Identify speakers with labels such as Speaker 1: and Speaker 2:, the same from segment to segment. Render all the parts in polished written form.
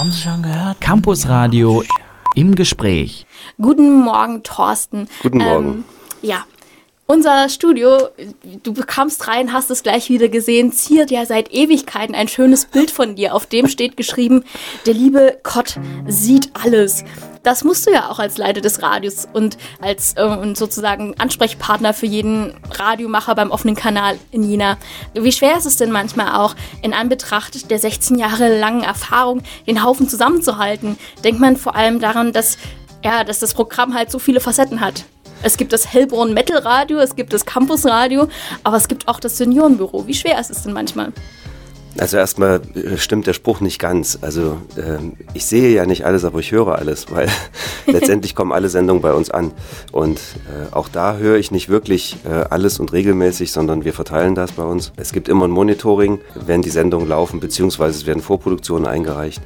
Speaker 1: Haben Sie schon gehört? Campusradio im Gespräch.
Speaker 2: Guten Morgen, Thorsten.
Speaker 3: Guten Morgen.
Speaker 2: Ja, unser Studio, du kamst rein, hast es gleich wieder gesehen, ziert ja seit Ewigkeiten ein schönes Bild von dir. Auf dem steht geschrieben, der liebe Gott sieht alles. Das musst du ja auch als Leiter des Radios und als sozusagen Ansprechpartner für jeden Radiomacher beim offenen Kanal in Jena. Wie schwer ist es denn manchmal auch, in Anbetracht der 16 Jahre langen Erfahrung, den Haufen zusammenzuhalten? Denkt man vor allem daran, dass das Programm halt so viele Facetten hat. Es gibt das Hellborn Metal Radio, es gibt das Campusradio, aber es gibt auch das Seniorenbüro. Wie schwer ist es denn manchmal?
Speaker 3: Also erstmal stimmt der Spruch nicht ganz. Also ich sehe ja nicht alles, aber ich höre alles, weil letztendlich kommen alle Sendungen bei uns an. Und auch da höre ich nicht wirklich alles und regelmäßig, sondern wir verteilen das bei uns. Es gibt immer ein Monitoring, wenn die Sendungen laufen, beziehungsweise es werden Vorproduktionen eingereicht.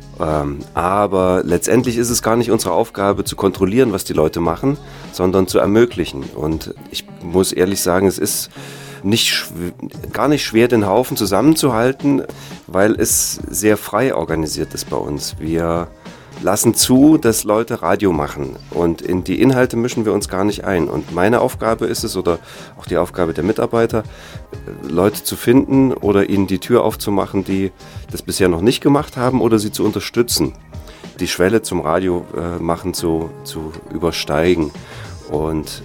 Speaker 3: Aber letztendlich ist es gar nicht unsere Aufgabe zu kontrollieren, was die Leute machen, sondern zu ermöglichen. Und ich muss ehrlich sagen, es ist gar nicht schwer, den Haufen zusammenzuhalten, weil es sehr frei organisiert ist bei uns. Wir lassen zu, dass Leute Radio machen und in die Inhalte mischen wir uns gar nicht ein. Und meine Aufgabe ist es, oder auch die Aufgabe der Mitarbeiter, Leute zu finden oder ihnen die Tür aufzumachen, die das bisher noch nicht gemacht haben, oder sie zu unterstützen, die Schwelle zum Radio machen zu übersteigen. Und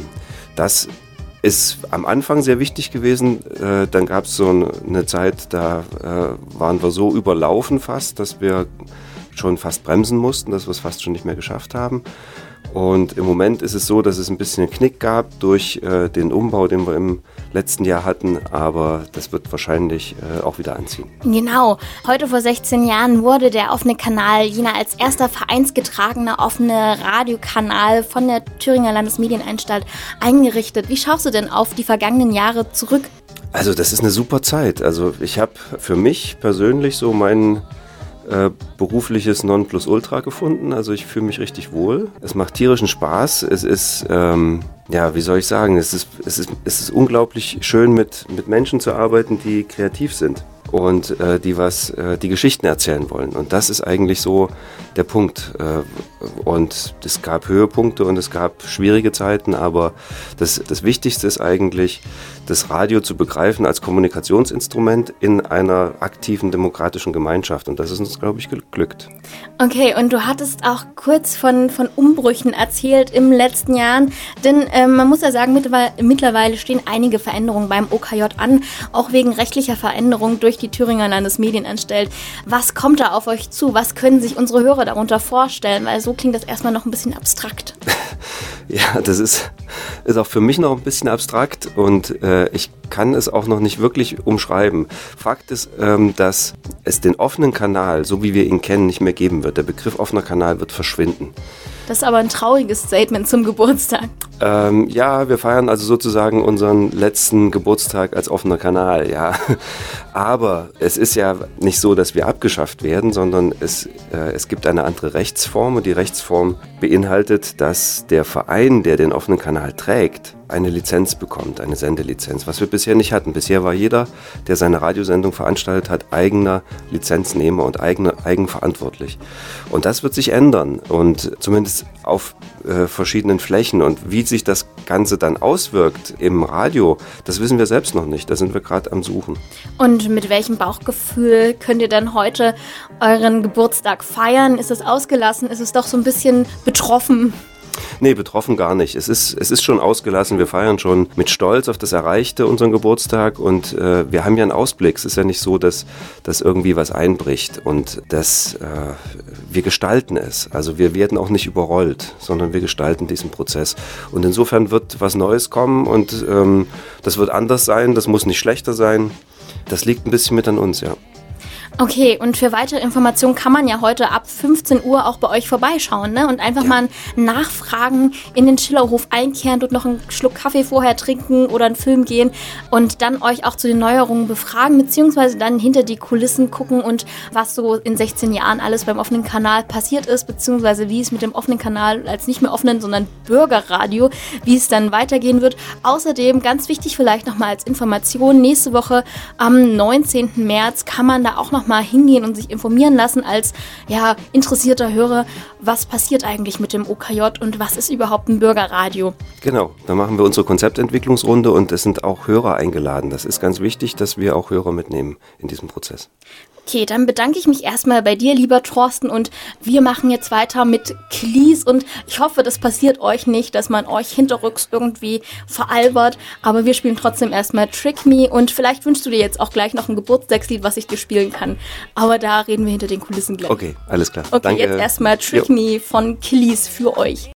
Speaker 3: das ist am Anfang sehr wichtig gewesen. Dann gab es so eine Zeit, da waren wir so überlaufen fast, dass wir schon fast bremsen mussten, dass wir es fast schon nicht mehr geschafft haben. Und im Moment ist es so, dass es ein bisschen einen Knick gab durch den Umbau, den wir im letzten Jahr hatten, aber das wird wahrscheinlich auch wieder anziehen.
Speaker 2: Genau. Heute vor 16 Jahren wurde der offene Kanal Jena als erster vereinsgetragener offener Radiokanal von der Thüringer Landesmedienanstalt eingerichtet. Wie schaust du denn auf die vergangenen Jahre zurück?
Speaker 3: Also das ist eine super Zeit. Also ich habe für mich persönlich so mein berufliches Nonplusultra gefunden. Also ich fühle mich richtig wohl. Es macht tierischen Spaß. Es ist, wie soll ich sagen, es ist unglaublich schön, mit Menschen zu arbeiten, die kreativ sind und die Geschichten erzählen wollen. Und das ist eigentlich so der Punkt. Und es gab Höhepunkte und es gab schwierige Zeiten, aber das Wichtigste ist eigentlich, das Radio zu begreifen als Kommunikationsinstrument in einer aktiven demokratischen Gemeinschaft. Und das ist uns, glaube ich, geglückt.
Speaker 2: Okay, und du hattest auch kurz von Umbrüchen erzählt im letzten Jahr. Denn man muss ja sagen, mittlerweile stehen einige Veränderungen beim OKJ an, auch wegen rechtlicher Veränderungen durch die Thüringer Landesmedienanstalt. Was kommt da auf euch zu? Was können sich unsere Hörer darunter vorstellen? Weil so klingt das erstmal noch ein bisschen abstrakt.
Speaker 3: Ja, das ist auch für mich noch ein bisschen abstrakt und ich kann es auch noch nicht wirklich umschreiben. Fakt ist, dass es den offenen Kanal, so wie wir ihn kennen, nicht mehr geben wird. Der Begriff offener Kanal wird verschwinden.
Speaker 2: Das ist aber ein trauriges Statement zum Geburtstag.
Speaker 3: Ja, wir feiern also sozusagen unseren letzten Geburtstag als offener Kanal, ja. Aber es ist ja nicht so, dass wir abgeschafft werden, sondern es gibt eine andere Rechtsform und die Rechtsform beinhaltet, dass der Verein, der den offenen Kanal trägt, eine Lizenz bekommt, eine Sendelizenz, was wir bisher nicht hatten. Bisher war jeder, der seine Radiosendung veranstaltet hat, eigener Lizenznehmer und eigenverantwortlich. Und das wird sich ändern und zumindest auf verschiedenen Flächen. Und wie sich das Ganze dann auswirkt im Radio, das wissen wir selbst noch nicht. Da sind wir gerade am Suchen.
Speaker 2: Und mit welchem Bauchgefühl könnt ihr dann heute euren Geburtstag feiern? Ist es ausgelassen? Ist es doch so ein bisschen betroffen?
Speaker 3: Nee, betroffen gar nicht. Es ist schon ausgelassen. Wir feiern schon mit Stolz auf das Erreichte unseren Geburtstag und wir haben ja einen Ausblick. Es ist ja nicht so, dass irgendwie was einbricht und dass wir gestalten es. Also wir werden auch nicht überrollt, sondern wir gestalten diesen Prozess. Und insofern wird was Neues kommen und das wird anders sein. Das muss nicht schlechter sein. Das liegt ein bisschen mit an uns, ja.
Speaker 2: Okay, und für weitere Informationen kann man ja heute ab 15 Uhr auch bei euch vorbeischauen, ne? Und einfach mal nachfragen, in den Schillerhof einkehren, dort noch einen Schluck Kaffee vorher trinken oder einen Film gehen und dann euch auch zu den Neuerungen befragen, beziehungsweise dann hinter die Kulissen gucken und was so in 16 Jahren alles beim offenen Kanal passiert ist, beziehungsweise wie es mit dem offenen Kanal als nicht mehr offenen, sondern Bürgerradio, wie es dann weitergehen wird. Außerdem, ganz wichtig vielleicht nochmal als Information, nächste Woche am 19. März kann man da auch noch einfach mal hingehen und sich informieren lassen als interessierter Hörer, was passiert eigentlich mit dem OKJ und was ist überhaupt ein Bürgerradio?
Speaker 3: Genau, da machen wir unsere Konzeptentwicklungsrunde und es sind auch Hörer eingeladen. Das ist ganz wichtig, dass wir auch Hörer mitnehmen in diesem Prozess.
Speaker 2: Okay, dann bedanke ich mich erstmal bei dir, lieber Thorsten, und wir machen jetzt weiter mit Klies und ich hoffe, das passiert euch nicht, dass man euch hinterrücks irgendwie veralbert, aber wir spielen trotzdem erstmal Trick Me und vielleicht wünschst du dir jetzt auch gleich noch ein Geburtstagslied, was ich dir spielen kann, aber da reden wir hinter den Kulissen gleich.
Speaker 3: Okay, alles klar.
Speaker 2: Okay,
Speaker 3: Danke.
Speaker 2: jetzt erstmal Trick Me von Klies für euch.